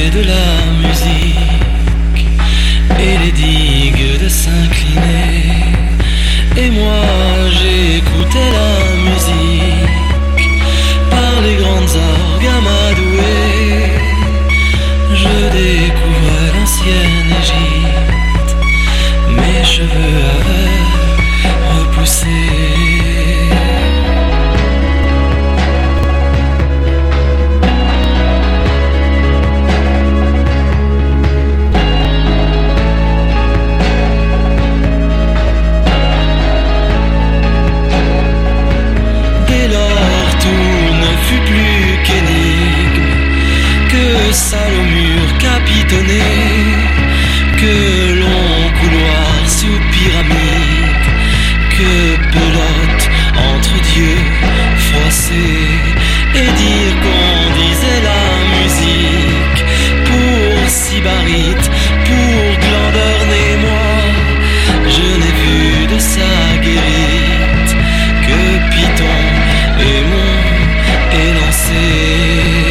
pied de la musique et les digues de s'incliner. Et moi j'écoutais la musique par les grandes orgues amadouées. Je découvrais l'ancienne Égypte, mes cheveux avaient repoussé. Salle au mur capitonné, que long couloir sous pyramide, que pelote entre dieux froissés, et dire qu'on disait la musique pour Sybarites, pour Glandorne et moi. Je n'ai vu de sa guérite que Python et mon élancé.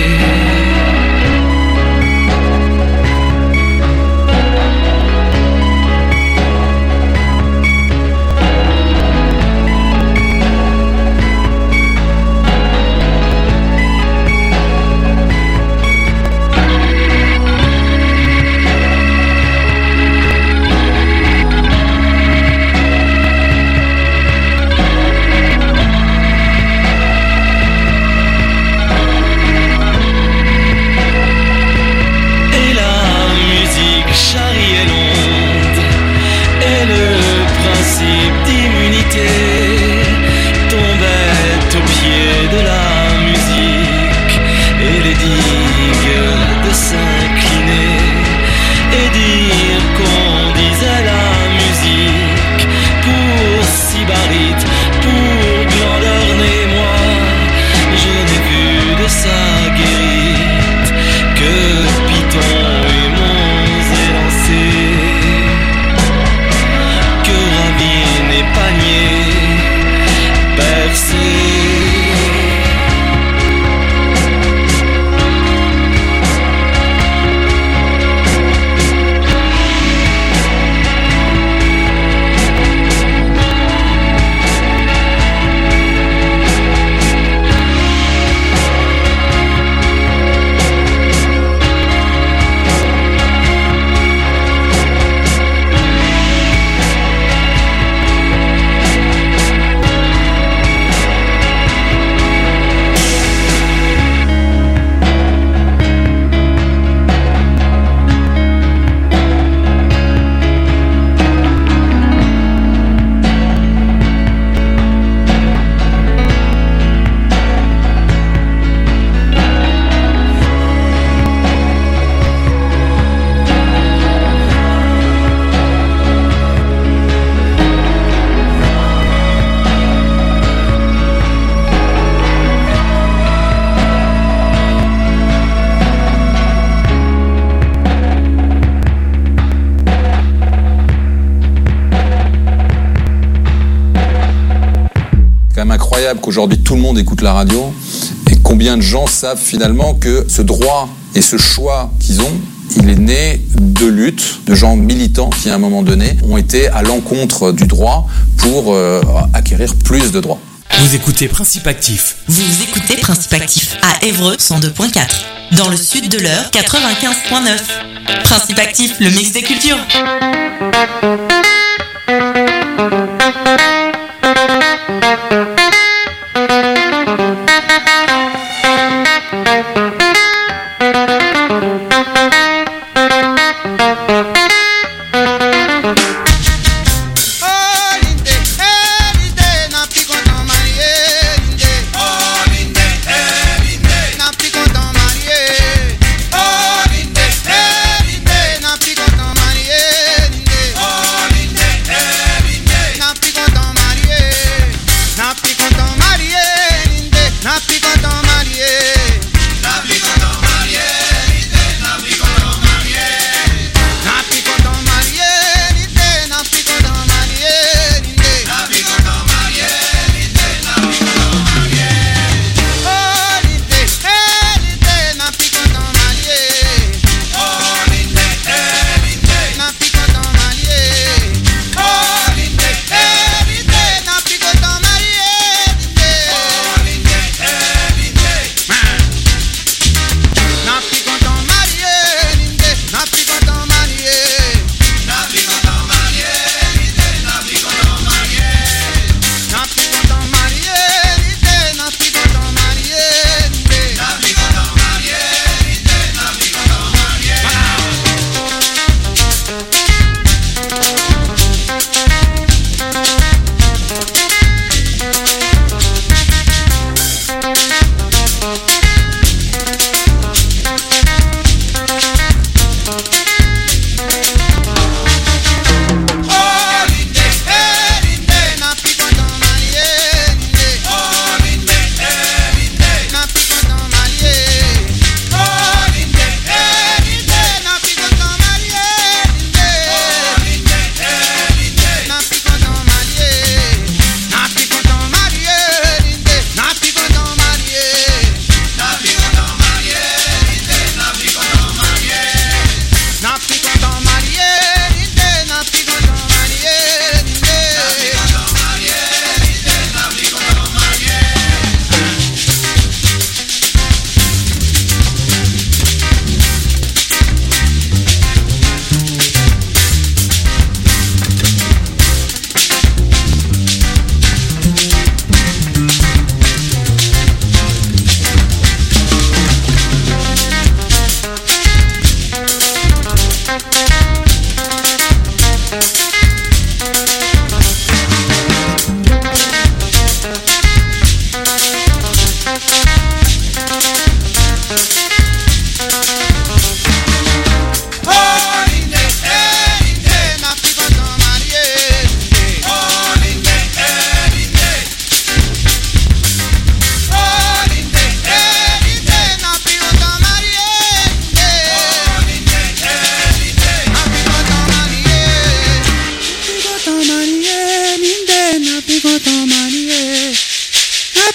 Qu'aujourd'hui tout le monde écoute la radio, et combien de gens savent finalement que ce droit et ce choix qu'ils ont, il est né de luttes de gens militants qui à un moment donné ont été à l'encontre du droit pour acquérir plus de droits. Vous écoutez Principe Actif. Vous écoutez Principe Actif à Évreux 102.4, dans le sud de l'Eure 95.9. Principe Actif, le mix des cultures. Don't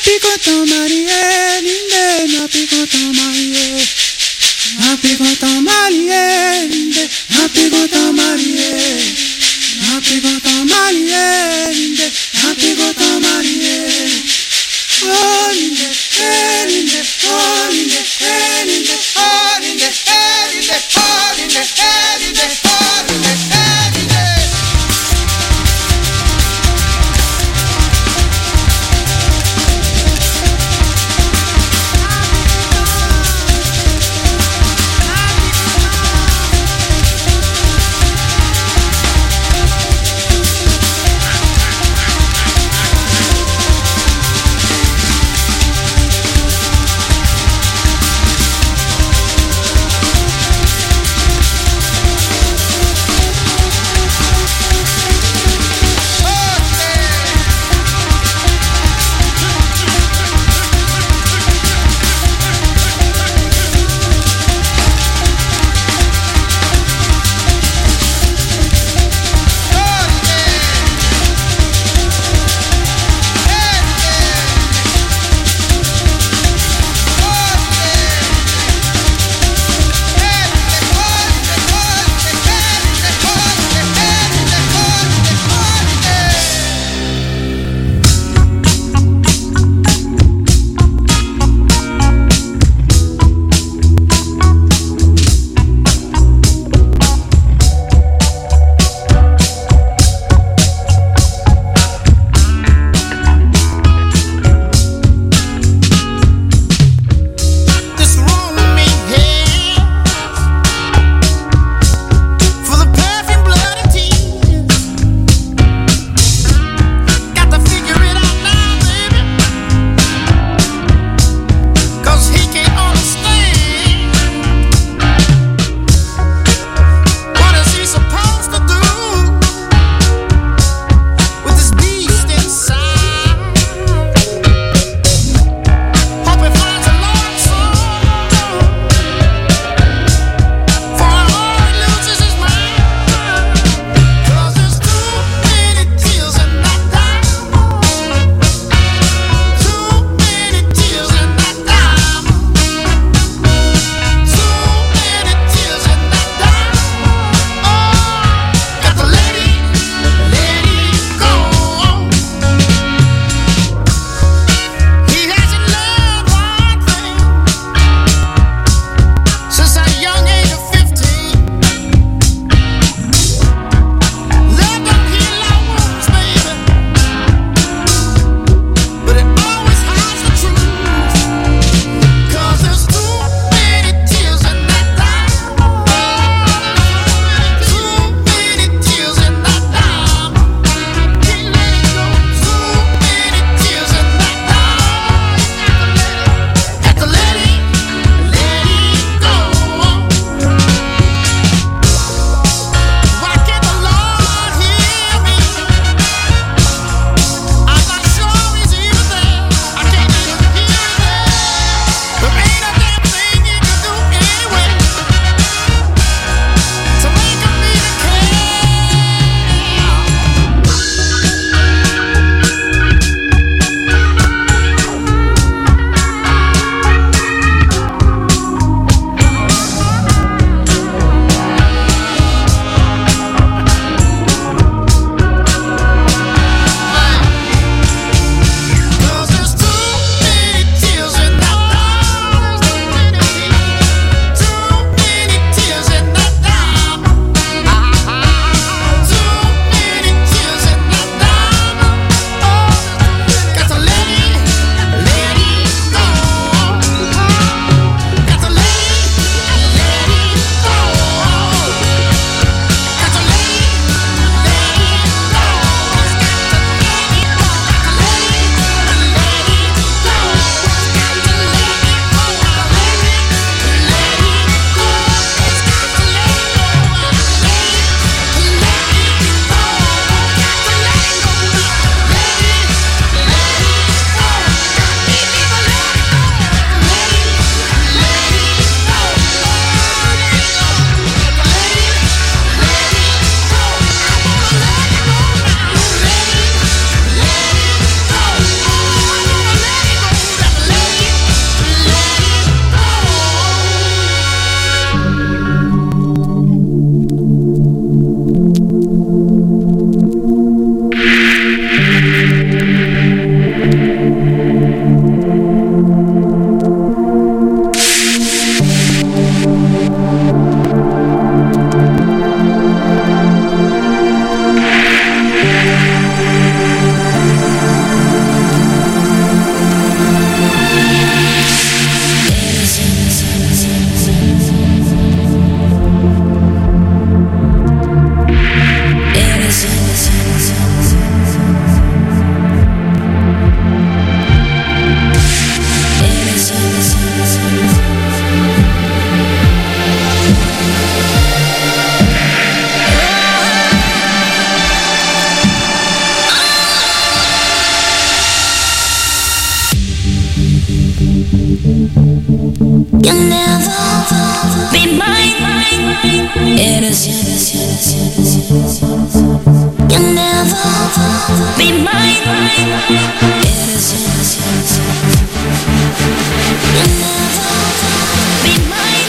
picotão Marie, linde, na picotão Marie. Na picotão Marie, linde, na picotão Marie. Na picotão Marie, linde, na picotão Marie. Oh linde, linde, oh linde, linde, oh linde, linde, oh linde, linde, oh linde, linde. You'll never be mine, innocent. You'll never be mine, innocent. You'll never be mine.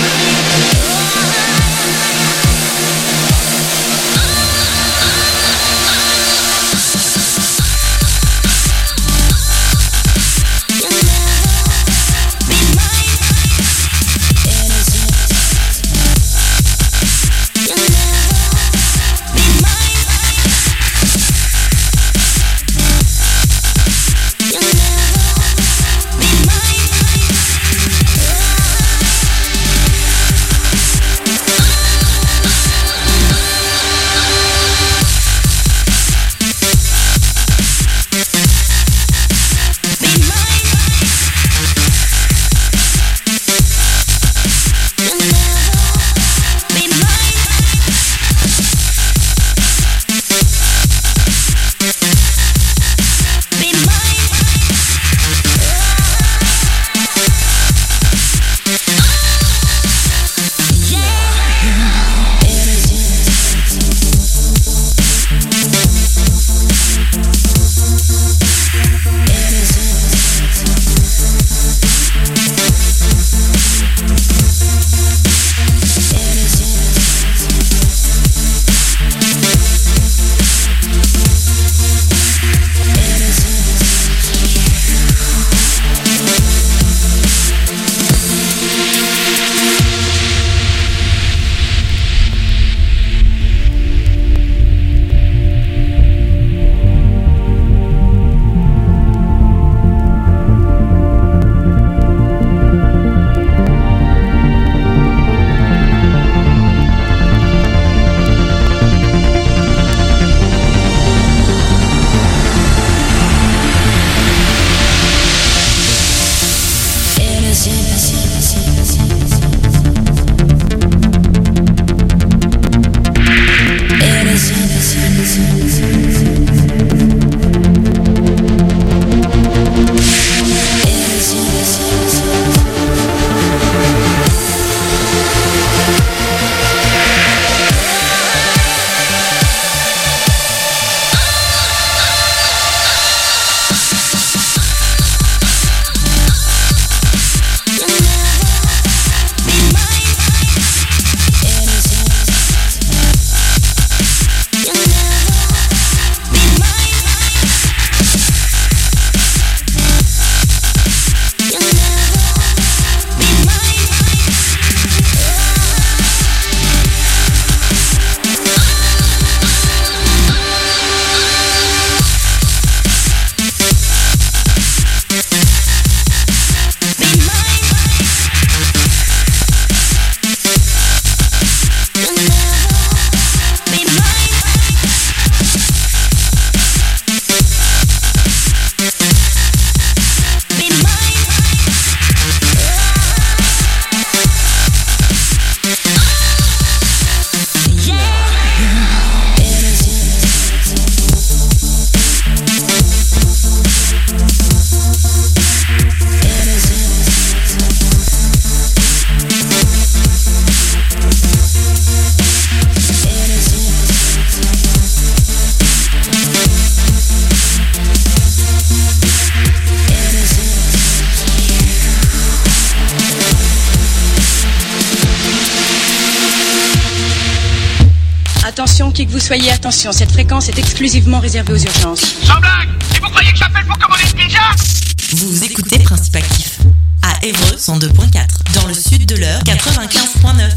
Attention, qui que vous soyez, attention, cette fréquence est exclusivement réservée aux urgences. Sans blague! Et vous croyez que j'appelle pour commander une pizza? Vous écoutez Principe Actif à Évreux 102.4, dans le sud de l'Eure 95.9.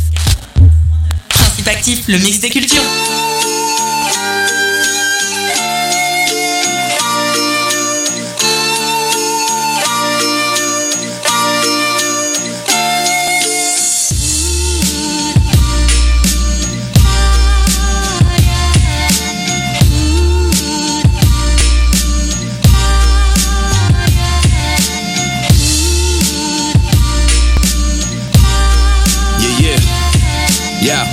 Principe Actif, le mix des cultures. Yeah.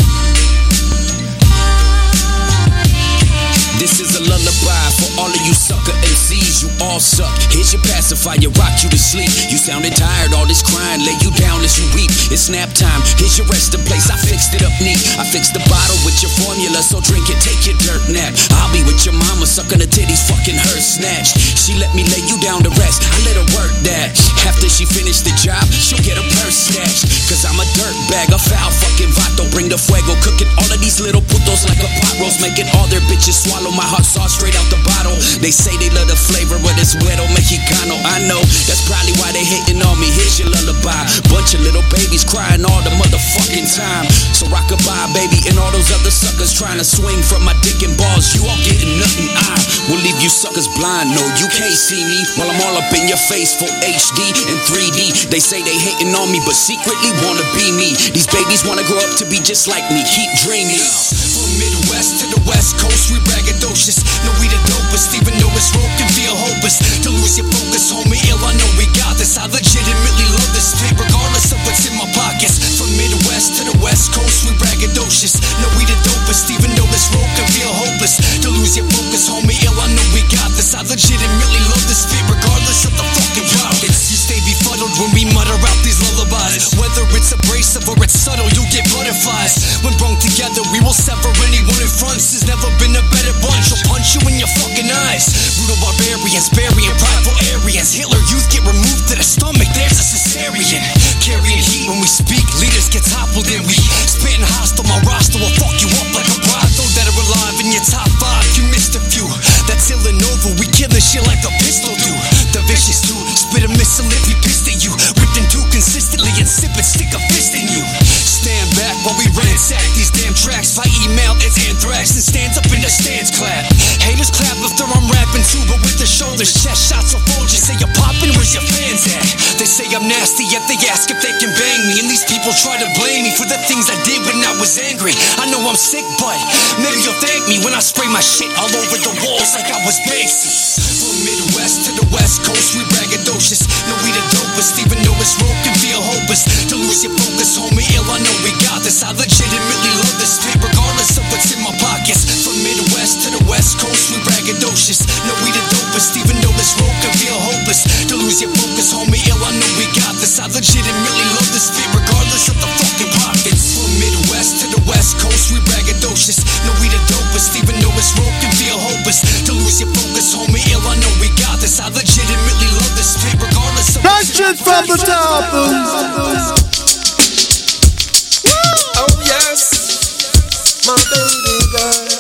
This is a lullaby for all of you sucker MCs. MCs, you all suck. Here's your pacifier, rock you to sleep. You sounded tired, all this crying, lay you down as you weep. It's nap time, here's your resting place. I fixed it up neat. I fixed the bottle with your formula, so drink it, take your dirt nap. I'll be with your mama, sucking the titties, fucking her snatched. She let me lay you down to rest, I let her work that. After she finished the job, she'll get a purse snatched. Cause I'm a dirtbag, a foul fucking vato. Bring the fuego, cooking all of these little putos like a pot roast. Making all their bitches swallow my hot sauce straight out the bottle. They say they love the flavor, but it's güero mexicano. I know, that's probably why they hating on me. Here's your lullaby. Bunch of little babies crying all the motherfucking time. So rock-a-bye, baby, and all those other suckers trying to swing from my dick and balls. You all getting nothing, I will leave you suckers blind. No, you can't see me while I'm all up in your face for HD and 3D. They say they hating on me, but secretly wanna be me. These babies wanna grow up to be just like me. Keep dreaming. From Midwest to the West Coast, we braggadocious. No, we the dopest, even though it's rope can feel hopeless. To lose your focus, homie, ill, I know we got this. I legitimately love this tape, regardless of what's in my pockets. From Midwest to the West Coast, we braggadocious. No, we the dopest, even though this rope can feel hopeless. To lose your focus, homie, ill, I know we got this. I legitimately love this tape, regardless of the fucking pockets. You stay befuddled when we mutter out these lullabies. Whether it's abrasive or it's subtle, you get butterflies. When brought together, we will sever anyone in front. There's never been a better bunch. I'll punch you in your fucking eyes. Brutal barbarians, burying prideful areas. Hitler youth get removed to the stomach, there's a cesarean. Carrying heat when we speak, leaders get toppled and we spitting hostile. My roster will fuck you up like a brothel. That are alive in your top 5, you missed a few. That's Villanova, we killing shit like a pistol do. The vicious dude, spit a missile if he pissed at you. Ripped in two consistently and sip it, stick a fist in you. Stand back while we ransack these damn tracks. By email, it's anthrax and stands up in the stands clap. Haters clap after I'm rapping too, but with the shoulders. Chest shots or bulges, say you're popping, where's your fans at? They say I'm nasty, yet they ask if they can bang me. And these people try to blame me for the things I did when I was angry. I know I'm sick, but maybe you'll thank me when I spray my shit all over the walls like I was Banksy. From Midwest to the West Coast, we braggadocious. No, we the dopest, even though it's rope can feel hopeless. To lose your focus, homie, ill, I know we got this. I legitimately love this tape, regardless of what's in my pockets. From Midwest to the West Coast, we braggadocious. No, we the dopest, even though this rope can feel hopeless. To lose your focus, homie, ill, I know we got this. I legitimately love this tape, regardless of the fucking pockets. From Midwest to the West Coast, we braggadocious. No, we the dopest, even though this rope can feel hopeless. To lose your focus, homie, ill, I know we got this. I legitimately love this tape, regardless of what's in my from the top. Oh yes, my baby girl.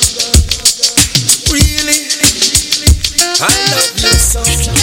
Really, I love you so.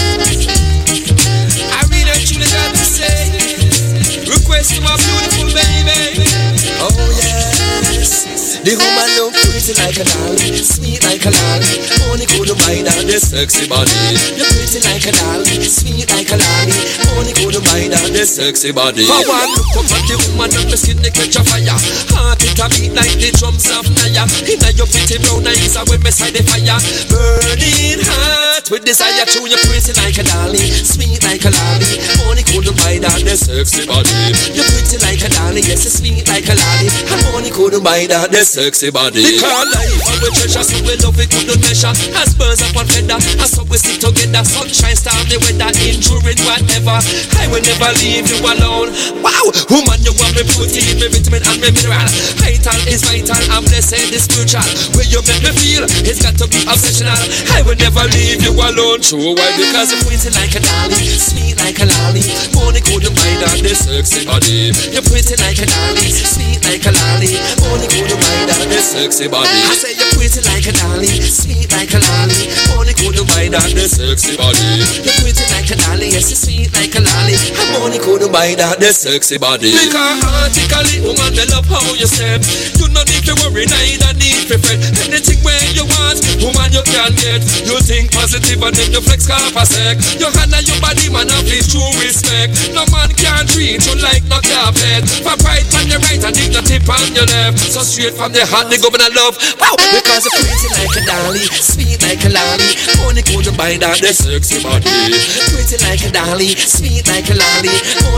I really truly got to say, request to my beautiful baby. Oh yes, the woman look pretty like a doll, sweet like a lolly. Only could buy that the sexy body. You're pretty like a doll, sweet like a lolly. Only could buy that the sexy body. For one look up at the woman and the skin they catch a fire. Heart it a beat like the drums of Naya. Inna your pretty brown eyes are when me side the fire. Burning hot with desire to you pretty like a dolly, sweet like a lolly. Only could buy that the sexy body. You're pretty like a dolly, yes, you're sweet like a lolly. I'm only could buy that the sexy body. Because life and we treasure, so we love it couldn't measure. As birds upon feather, and so we stick together. Sunshine, stormy weather, enduring whatever. I will never leave you alone. Wow, woman, you want me protein, me vitamin and me mineral. Vital is vital, and blessed is spiritual. Where you make me feel, it's got to be obsessional. I will never leave you alone. True, why? Because you're pretty like a dolly, sweet like a lolly. Money couldn't buy that the sexy body. You're pretty like a dolly, sweet like a lolly. Money couldn't buy that the sexy body. I say you're pretty like a dolly, sweet like a lolly. Money couldn't buy that the sexy body. You're pretty like a dolly, yes, you're sweet like a lolly. Money couldn't buy that the sexy body. Because artically, woman, they love how you step. You don't need to worry, neither need to fret. Anything where you want, woman, you can get. You think positive and then you flex half a sec. Your hand and your body, man, have this true respect. No man can treat you like no carpet. For pride on your right and dignity on your left. So straight from the heart, they go and love. Wow, because you're pretty like a dolly, sweet like a lolly. Only couldn't buy that the sexy body. Pretty like a dolly, sweet like a lolly. Only couldn't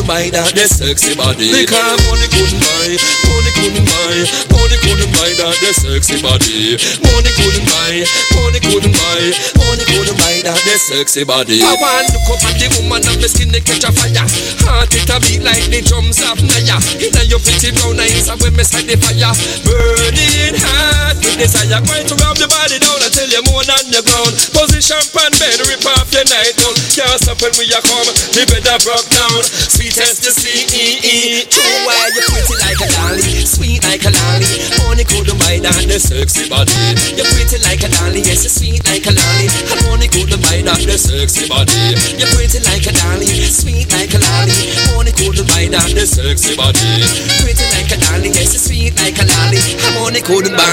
buy that the sexy body. Because money couldn't buy, money couldn't buy, money couldn't buy that the sexy body. Money couldn't buy, money couldn't buy, money couldn't buy that the sexy body. I want to look up at the woman and my skin they catch a fire. Heart it a beat like the drums of Naya. Inna your pretty brown eyes and when me sight the fire, burning hot with desire. Going to rub the body down until you're more than your ground. Position pan bed, rip off your night gown. Can't stop when we a come, the bed a broke down. Sweet as the sea. True why you pretty like a dolly, sweet like a lolly. Money couldn't buy that the sexy body. You're pretty like a dolly, yes you're sweet like a lolly. And money couldn't buy that the sexy body. You're pretty like a dolly, sweet like a lolly. Money couldn't buy that the sexy body. Pretty like a dolly, yes you're sweet like a lolly. And money couldn't buy.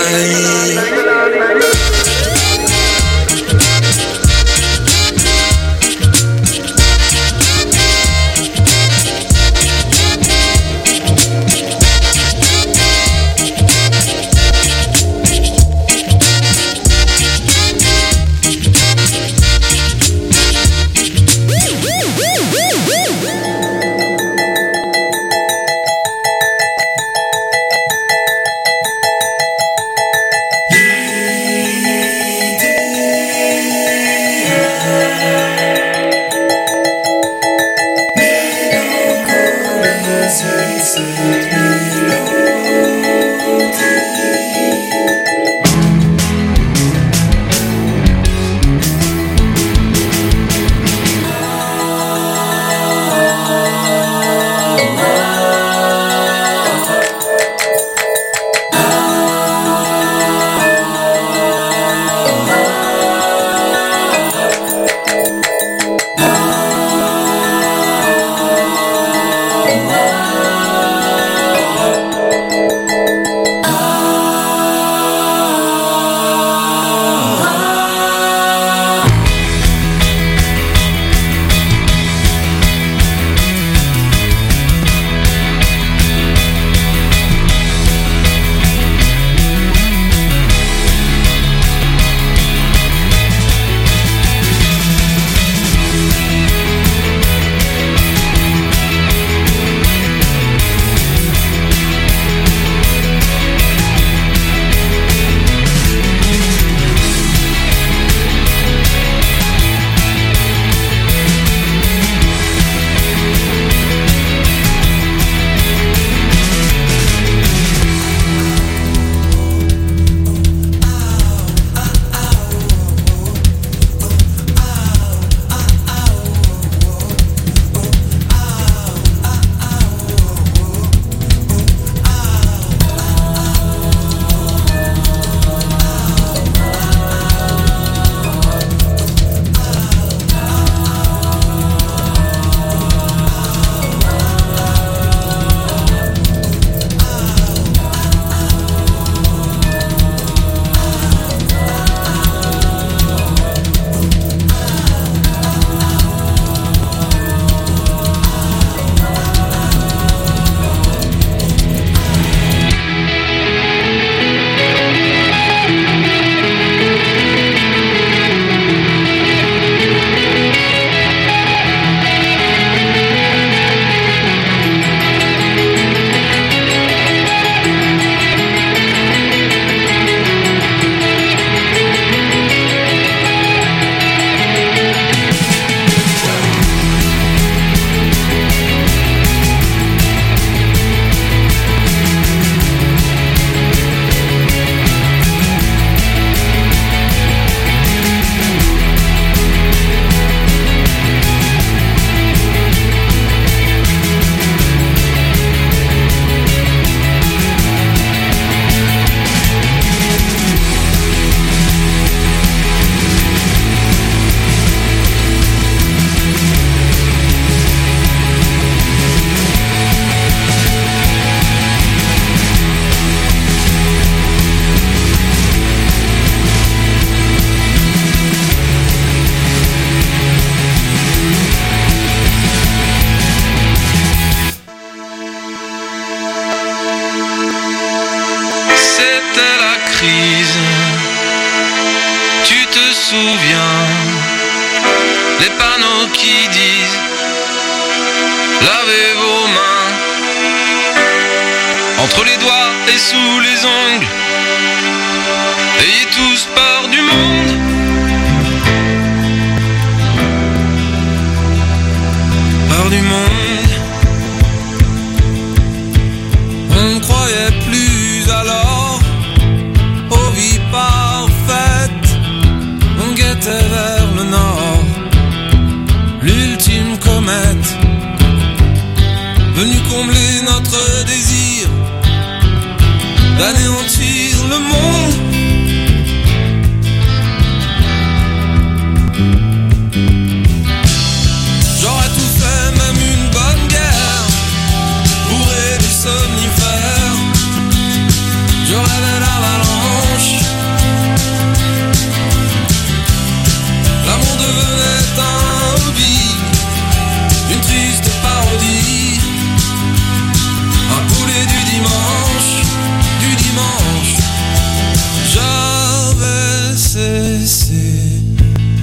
souviens, les panneaux qui disent lavez vos entre les doigts et sous les ongles. Ayez tous peur du monde. Peur du monde. On ne croyait plus alors aux vies parfaites. On guettait vers le nord, l'ultime comète, venue combler notre désir d'anéantir le monde.